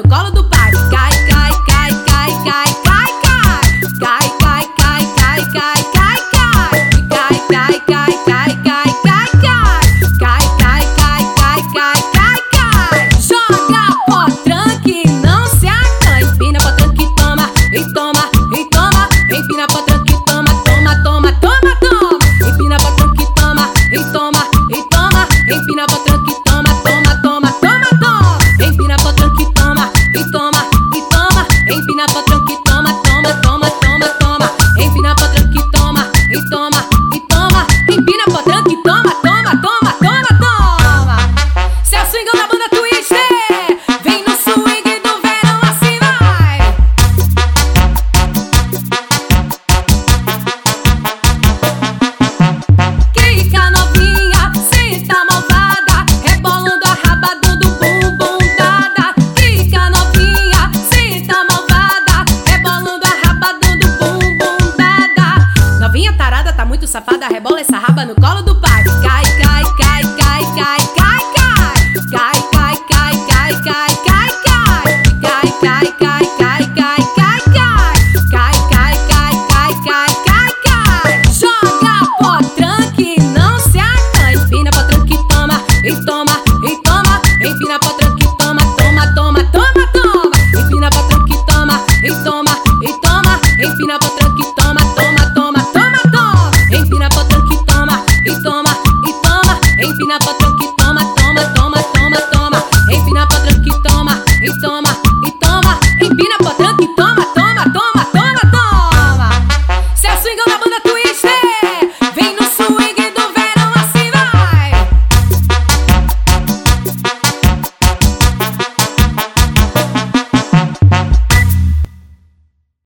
no colo do pai. Cai, cai, cai, cai, cai, cai, cai. Cai, cai, cai, cai, cai, cai, cai. Cai, cai, cai, cai, cai, cai, cai. Cai, cai, cai, cai, cai, cai, cai. Joga potranca e não se acanha. Empina potranca e toma, e toma, e toma. Empina potranca e toma, toma, toma, toma, toma. Empina potranca e toma, e toma, e toma. Empina potranca e toma, toma, toma, toma, toma. Empina potranca e toma, e toma, e toma. Empina potranca e toma, toma, toma, toma, toma. Empina potranca e toma, e toma, e toma. Empina potranca e toma, toma, toma, toma, toma. Cê é o swing da banda Twister. Vem no swing do verão, assim vai. Quica novinha, senta malvada, rebolando a rabada do bumbum dada. Quica novinha, senta malvada, rebolando a rabada do bumbum dada. Novinha tarada, tá muito safada, rebola essa raba no colo do pai. Cai, cai, cai, cai, cai, cai, cai. Cai, cai, cai, cai, cai, cai, cai. Cai, cai, cai, cai, cai, cai, cai. Cai, cai, cai, cai, cai, cai, cai. Joga potranca e não se acanha. Empina potranca e toma, e toma, e toma. Empina potranca e toma, toma, toma, toma, toma. Empina potranca e toma, e toma, e toma. Empina potranca e toma, toma, toma, toma, toma. Empina potranca e toma, e toma, e toma. Empina potranca e